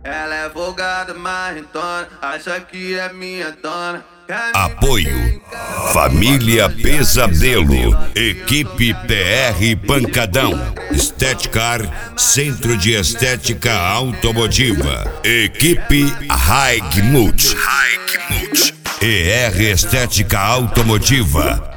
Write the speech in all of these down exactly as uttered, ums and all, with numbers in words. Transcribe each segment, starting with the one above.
Ela é folgada, marrentona, acha que é minha dona. Apoio Família Pesadelo, Equipe P R Pancadão, Estética, Centro de Estética Automotiva, Equipe Raigmut, E R Estética Automotiva.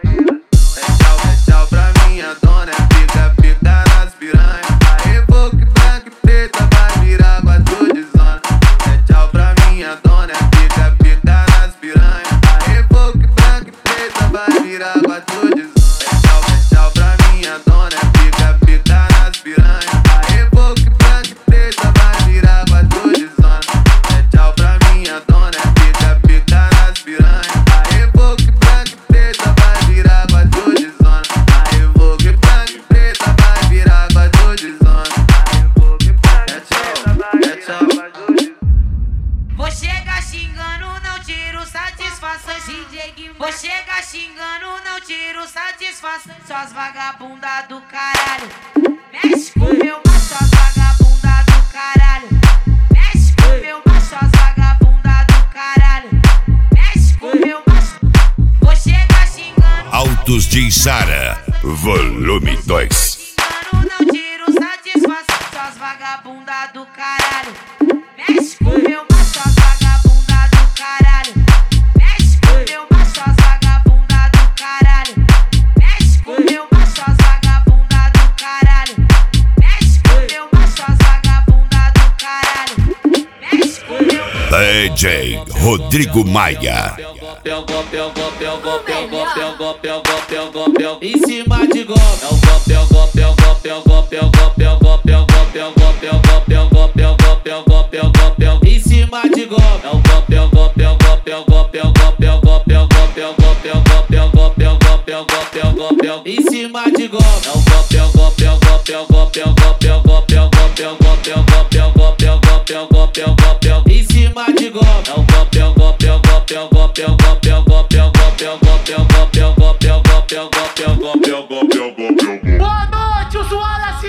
Vou chegar xingando, não tiro satisfação. Suas vagabunda do caralho, mexe com meu macho, suas vagabunda do caralho. Mexe com meu macho, suas vagabunda do caralho. Mexe com meu macho. Vou chegar xingando. Autos de Içara, volume dois. Xingando, não tiro satisfação. Suas vagabunda do caralho. Mexe com meu macho, suas vagabunda do caralho. Mexe com meu macho, suas vagabunda do caralho. Mexe com meu macho, suas vagabunda do caralho. Mexe com meu macho, suas vagabunda do caralho. Mexe com meu D J Rodrigo Maia. Pegou, pegou, pegou, pegou, pegou, pegou, pegou, pegou, em cima de golpe. Pegou, pegou, pegou, pegou, pegou, pegou, pegou, pegou, pegou, pegou, pegou, pegou, pegou, em cima de golpe. Pegou, pegou, pegou, pegou, pegou, pegou, pegou, pegou, pegou, pegou, pegou, pegou, pegou, em cima de golpe. Pegou, pegou, pegou, pegou, pegou, pegou, pegou, pegou, pegou, pegou, pegou, pegou, pegou, em cima de golpe. Pegou, pegou, pegou, pegou, pegou, pegou, pegou, pegou, pegou, pegou, pegou, pegou, pegou, pegou, pegou. Boa noite, usuárias e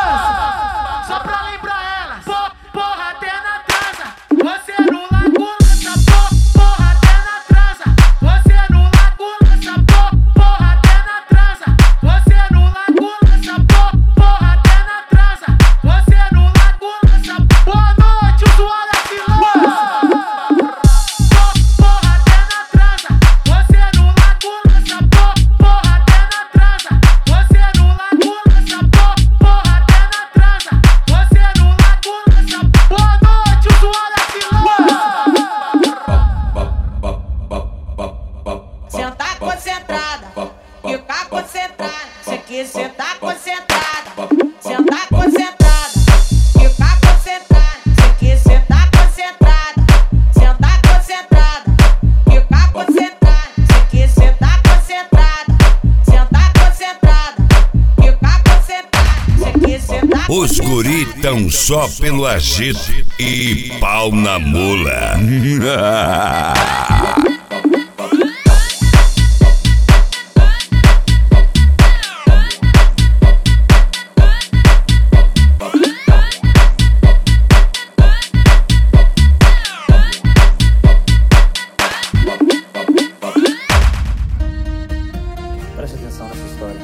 lanças. Só pra lembrar elas, po, porra até na transa. Você no lago lança, po, porra até na transa. Você no lago lança, po, porra até na transa. Você no lago lança, po, porra até na transa. Você no lago lança. Boa noite, usuárias e lanças. Po, porra até na transa. Você no lago lança, po, porra até na transa. Você no lago lança, po, porra até na transa. Você no lago lança. Boa noite, usuárias e lanças. Sentar concentrada, ficar concentrada. Cê quer sentar concentrada, sentar concentrada, ficar concentrada. Cê quer sentar concentrada, sentar concentrada, ficar concentrada. Cê quer sentar concentrada, sentar concentrada, ficar concentrada. Cê quer sentar. Os guri tão só pelo agito e pau na mula. Preste atenção nessa história.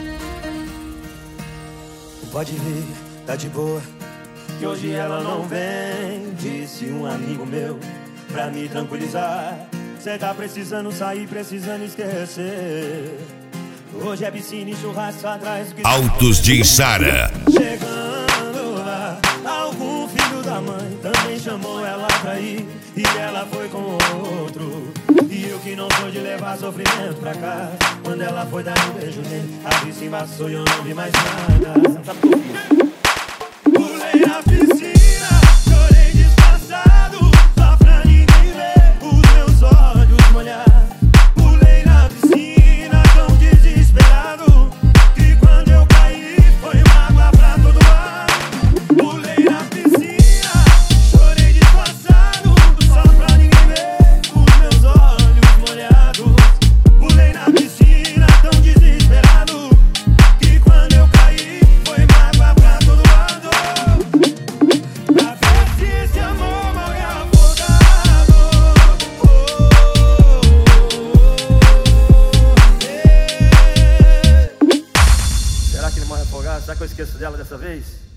Pode vir, tá de boa, que hoje ela não vem, disse um amigo meu, pra me tranquilizar. Cê tá precisando sair, precisando esquecer. Hoje é piscina e churrasco atrás do que... Autos de Içara. Chegando lá, algum filho da mãe também chamou ela pra ir, e ela foi com outro. E eu que não sou de levar sofrimento pra cá, quando ela foi dar um beijo nele, a vista embaçou e eu não vi mais nada. Pulei na piscina, chorei disfarçado, só pra ninguém ver os meus olhos molhados. Pulei na piscina tão desesperado, que quando eu caí foi mágoa pra todo lado. Pulei na piscina, chorei disfarçado, só pra ninguém ver os meus olhos molhados. Pulei na piscina tão desesperado, que quando eu caí foi mágoa. que eu esqueço dela dessa vez?